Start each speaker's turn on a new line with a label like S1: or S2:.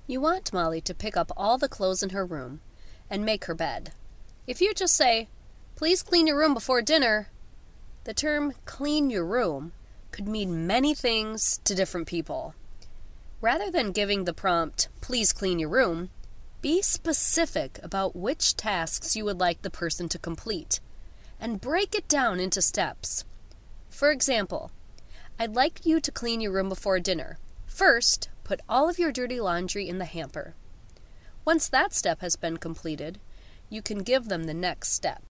S1: You want Molly to pick up all the clothes in her room and make her bed. If you just say, "Please clean your room before dinner," the term "clean your room" could mean many things to different people. Rather than giving the prompt, "Please clean your room," be specific about which tasks you would like the person to complete, and break it down into steps. For example, "I'd like you to clean your room before dinner. First, put all of your dirty laundry in the hamper." Once that step has been completed, you can give them the next step.